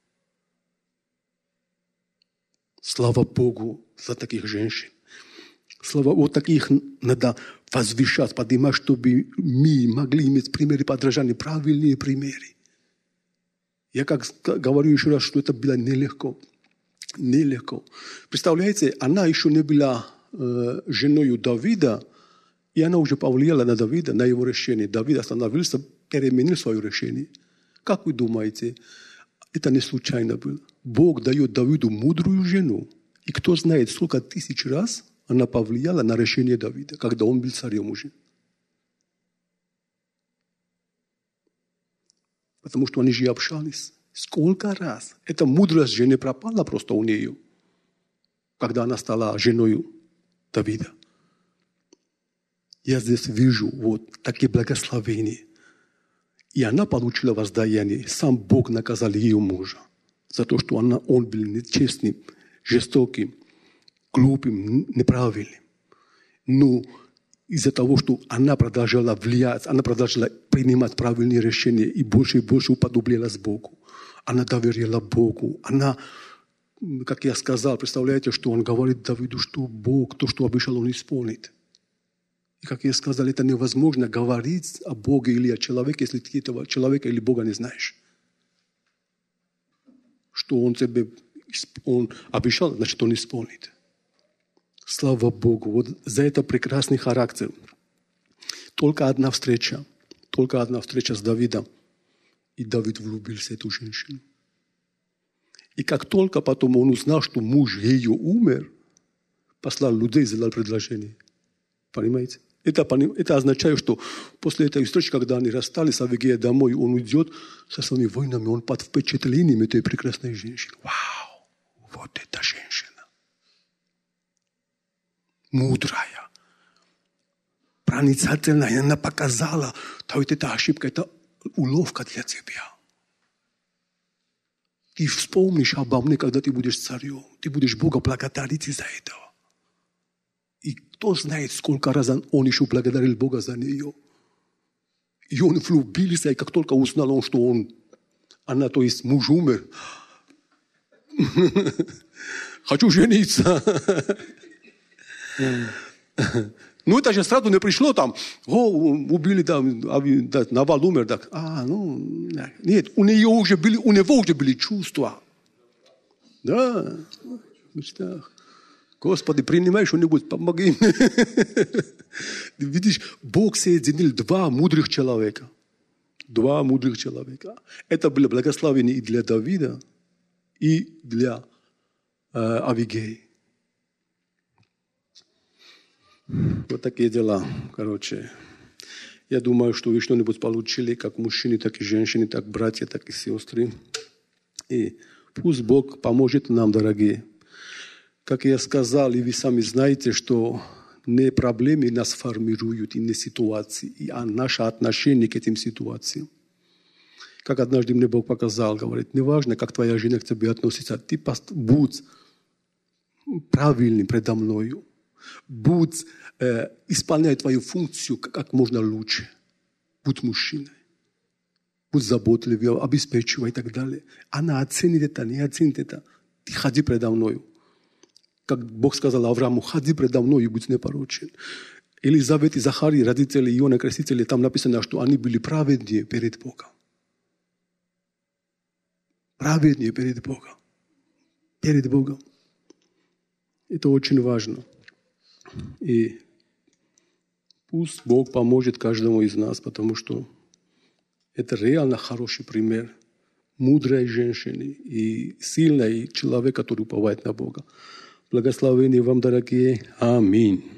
Слава Богу за таких женщин. Слава, вот таких надо возвышать, поднимать, чтобы мы могли иметь примеры подражания, правильные примеры. Я как говорю еще раз, что это было нелегко. Нелегко. Представляете, она еще не была э, женой Давида, и она уже повлияла на Давида, на его решение. Давид остановился, переменил свое решение. Как вы думаете, это не случайно было? Бог дает Давиду мудрую жену. И кто знает, сколько тысяч раз она повлияла на решение Давида, когда он был царем уже. Потому что они же общались. Сколько раз? Эта мудрость же не пропала просто у нее, когда она стала женой Давида. Я здесь вижу вот такие благословения. И она получила воздаяние. Сам Бог наказал ее мужа за то, что она, он был нечестным, жестоким, глупым, неправильным. Но из-за того, что она продолжала влиять, она продолжала принимать правильные решения и больше и больше уподоблялась Богу. Она доверяла Богу. Она, как я сказал, представляете, что он говорит Давиду, что Бог, то, что обещал, он исполнит. И как я сказал, это невозможно говорить о Боге или о человеке, если ты этого человека или Бога не знаешь. Что он тебе он обещал, значит, он исполнит. Слава Богу, вот за это прекрасный характер. Только одна встреча, только одна встреча с Давидом, и Давид влюбился в эту женщину. И как только потом он узнал, что муж ее умер, послал людей, сделал предложение. Понимаете? Это, это означает, что после этой встречи, когда они расстались, Авигея домой, он уйдет со своими воинами, он под впечатлением этой прекрасной женщины. Вау! Вот эта женщина. Мудрая, проницательная. Она показала, что вот эта ошибка, это уловка для тебя. Ты вспомнишь обо мне, когда ты будешь царем. Ты будешь Бога благодарить из-за этого. И кто знает, сколько раз он еще благодарил Бога за нее. И он влюбился, и как только узнал он, что он, она, то есть муж умер, хочу жениться. Ну, это же сразу не пришло там, о, убили, да, Навал умер, так. А, ну, нет, у нее уже были, у него уже были чувства. Да, в мечтах. Господи, принимай что-нибудь, помоги мне. Видишь, Бог соединил два мудрых человека. Два мудрых человека. Это было благословение и для Давида, и для э, Авигеи. Вот такие дела, короче. Я думаю, что вы что-нибудь получили, как мужчины, так и женщины, так братья, так и сестры. И пусть Бог поможет нам, дорогие. Как я сказал, и вы сами знаете, что не проблемы нас формируют, и не ситуации, и а наше отношение к этим ситуациям. Как однажды мне Бог показал, говорит, неважно, как твоя жена к тебе относится, ты будь правильным предо мною. Будь, э, исполняй твою функцию как можно лучше. Будь мужчиной. Будь заботливым, обеспечивай и так далее. Она оценит это, не оценит это. Ты ходи предо мною. Как Бог сказал Аврааму, ходи предо мною и будь непорочен. Елизавет и Захарий, родители Иоанна Крестителя, там написано, что они были праведнее перед Богом. Праведнее перед Богом. Перед Богом. Это очень важно. И пусть Бог поможет каждому из нас, потому что Это реально хороший пример мудрой женщины и сильной человека, который уповает на Бога. Благословения вам, дорогие. Аминь.